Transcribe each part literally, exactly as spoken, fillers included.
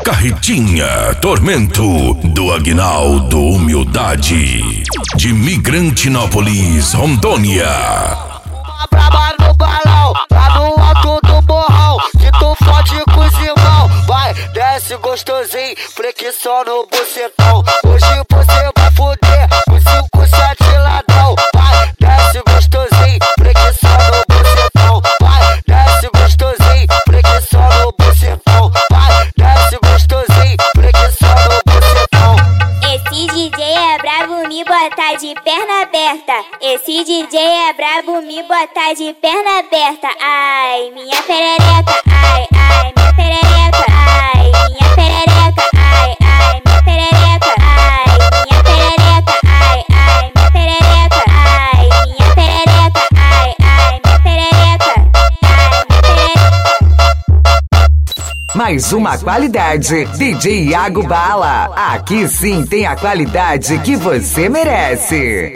Carretinha Tormento do Aguinaldo Humildade de Migrantinópolis, Rondônia. Uma braba no balão, lá no alto do morrão, que tu fode com os irmão. Vai, desce gostosinho, flexiona no bucetão. Hoje você vai foder com cinco, sete ladrão. Vai, desce gostosinho, flexiona no bucetão. Vai, desce gostosinho, flexiona no bucetão. Vai, desce gostosinho, flexiona no bucetão. Esse D J é brabo, me botar de perna aberta. Esse D J é brabo, me botar de perna aberta. Ai, minha perereca, ai, ai, minha perereca, ai, minha perereca, ai, ai, minha perereca, ai, minha perereca, ai, ai, minha perereca, ai, minha perereca, ai, ai, minha perereca, ai, minha perereca. Mais uma qualidade, D J Iago Bala. Aqui sim tem a qualidade que você merece.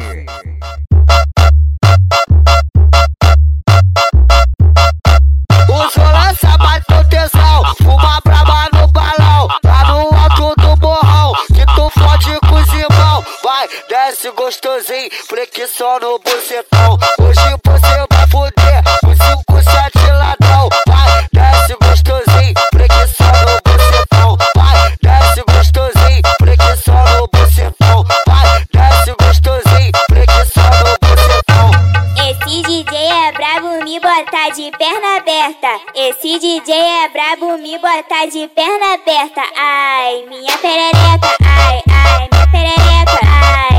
O Zolança bateu tesão, fuma braba no balão, lá no alto do morrão, que tu fode com os irmão. Vai, desce gostosinho, flexiona no bucetão. Hoje você vai foder com cinco, sete ladrão. Vai, desce gostosinho, flexiona no bucetão. Vai, desce gostosinho, flexiona no bucetão. Vai, desce gostosinho, flexiona no bucetão. Esse D J é brabo, me botar de perna aberta. Esse D J é brabo, me botar de perna aberta. Ai, minha perereca, ai, ai, minha perereca, ai.